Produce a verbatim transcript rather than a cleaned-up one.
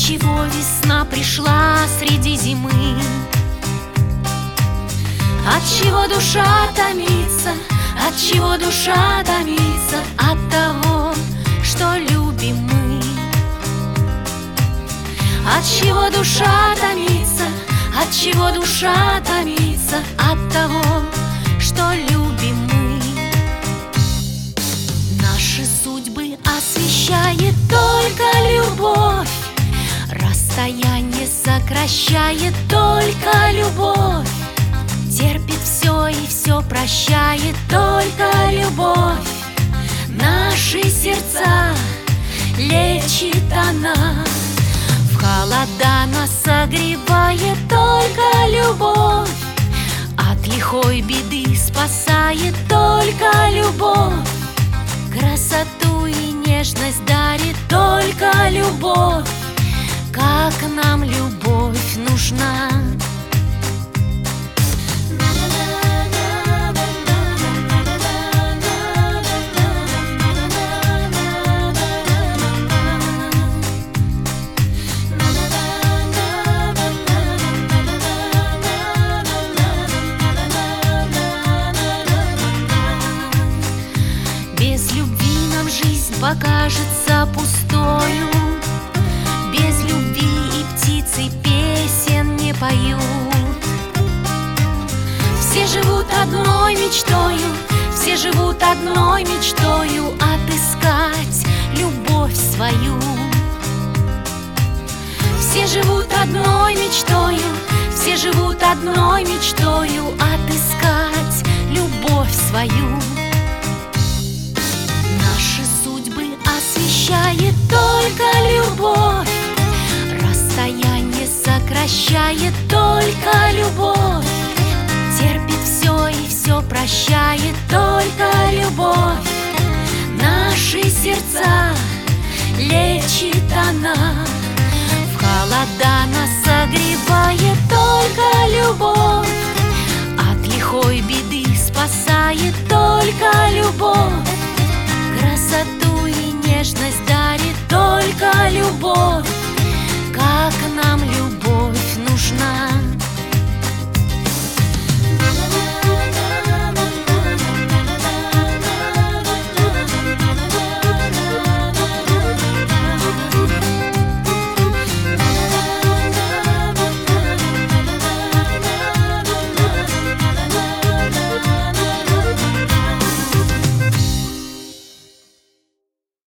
Отчего весна пришла среди зимы? Отчего душа томится? Отчего душа томится? От того, что любим мы. Отчего душа томится? Отчего душа томится? От того, что любим мы. Наши судьбы освещает только любовь, расстояние сокращает только любовь, терпит все и все прощает только любовь. Наши сердца лечит она, в холода нас согревает только любовь, от лихой беды спасает только любовь, красоту и нежность дарит только любовь. Как нам любовь нужна? Без любви нам жизнь покажется пустою, без любви и птицы песен не поют. Все живут одной мечтою, все живут одной мечтою отыскать любовь свою. Все живут одной мечтою, все живут одной мечтою отыскать любовь свою. Наши судьбы освещает только любовь, расстояние сокращает только любовь, терпит все и все прощает только любовь. Наши сердца лечит она, в холода нас согревает только любовь, от лихой беды спасает только любовь, красоту и нежность дарит только любовь. Как нам любовь нужна?